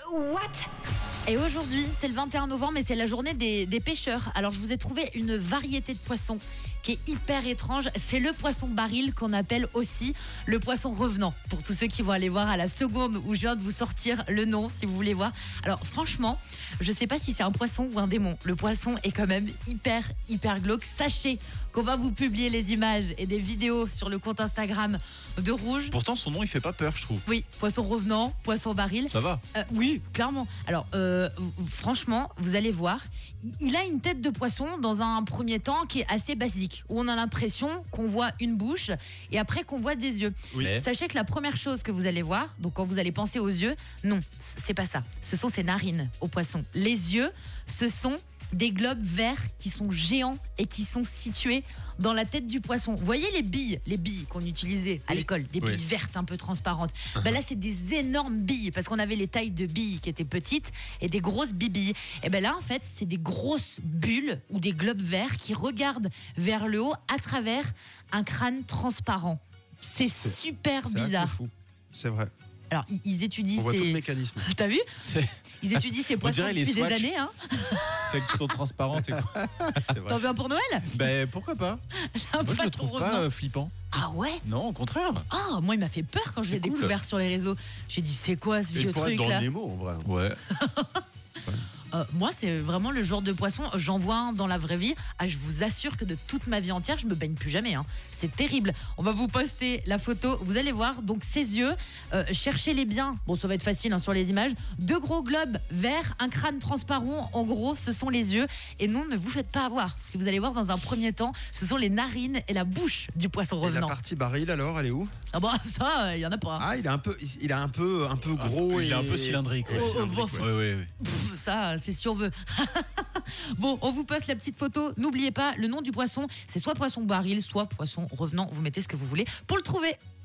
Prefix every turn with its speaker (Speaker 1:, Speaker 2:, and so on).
Speaker 1: What?
Speaker 2: Et aujourd'hui, c'est le 21 novembre et c'est la journée des pêcheurs. Alors, je vous ai trouvé une variété de poissons qui est hyper étrange. C'est le poisson baril qu'on appelle aussi le poisson revenant. Pour tous ceux qui vont aller voir à la seconde où je viens de vous sortir le nom, si vous voulez voir. Alors, franchement, je sais pas si c'est un poisson ou un démon. Le poisson est quand même hyper glauque. Sachez qu'on va vous publier les images et des vidéos sur le compte Instagram de Rouge.
Speaker 3: Pourtant, son nom, il fait pas peur, je trouve.
Speaker 2: Oui, poisson revenant, poisson baril.
Speaker 3: Ça va.
Speaker 2: Oui, clairement. Alors, franchement, vous allez voir, il a une tête de poisson dans un premier temps qui est assez basique, où on a l'impression qu'on voit une bouche et après qu'on voit des yeux.
Speaker 3: Oui.
Speaker 2: Sachez que la première chose que vous allez voir, donc quand vous allez penser aux yeux, non, c'est pas ça. Ce sont ses narines au poisson. Les yeux, ce sont des globes verts qui sont géants et qui sont situés dans la tête du poisson. Vous voyez les billes qu'on utilisait à l'école, des billes vertes un peu transparentes. Ben là, c'est des énormes billes parce qu'on avait les tailles de billes qui étaient petites et des grosses billes. Et ben là, en fait, c'est des grosses bulles ou des globes verts qui regardent vers le haut à travers un crâne transparent. C'est super bizarre.
Speaker 4: C'est fou. C'est vrai.
Speaker 2: Alors, ils étudient
Speaker 4: On voit tout le
Speaker 2: ces...
Speaker 4: mécanisme.
Speaker 2: T'as vu? Ils étudient ces poissons
Speaker 3: dirait les
Speaker 2: depuis des
Speaker 3: Swatch.
Speaker 2: années. Hein.
Speaker 3: Celles qui sont transparentes et quoi.
Speaker 4: C'est vrai.
Speaker 2: T'en veux un pour Noël?
Speaker 3: Ben pourquoi pas?
Speaker 2: Un
Speaker 3: Moi, je le
Speaker 2: poisson
Speaker 3: trouve
Speaker 2: revenant.
Speaker 3: pas flippant.
Speaker 2: Ah ouais?
Speaker 3: Non, au contraire.
Speaker 2: Ah, moi il m'a fait peur quand je l'ai
Speaker 3: cool.
Speaker 2: découvert sur les réseaux. J'ai dit c'est quoi ce
Speaker 4: Il
Speaker 2: vieux
Speaker 4: pourrait être
Speaker 2: truc
Speaker 4: dans
Speaker 2: là?
Speaker 4: Nemo en vrai.
Speaker 3: Ouais.
Speaker 2: Moi c'est vraiment le genre de poisson, j'en vois un dans la vraie vie. Ah, je vous assure que de toute ma vie entière je me baigne plus jamais. Hein. C'est terrible. On va vous poster la photo, vous allez voir. Donc ses yeux, cherchez-les bien. Bon, ça va être facile hein, sur les images. Deux gros globes verts, un crâne transparent. En gros, ce sont les yeux. Et non, ne vous faites pas avoir. Ce que vous allez voir dans un premier temps, ce sont les narines et la bouche du poisson
Speaker 4: Et la
Speaker 2: revenant.
Speaker 4: partie baril alors, elle est où?
Speaker 2: Ah bah ça, il y en a pas. Hein.
Speaker 4: Ah, il est un peu gros.
Speaker 3: Il est un peu cylindrique.
Speaker 2: Oh, oh, bof.
Speaker 3: Ouais.
Speaker 2: Pff, ça, c'est si on veut. Bon, on vous poste la petite photo. N'oubliez pas, le nom du poisson, c'est soit poisson baril, soit poisson revenant. Vous mettez ce que vous voulez pour le trouver.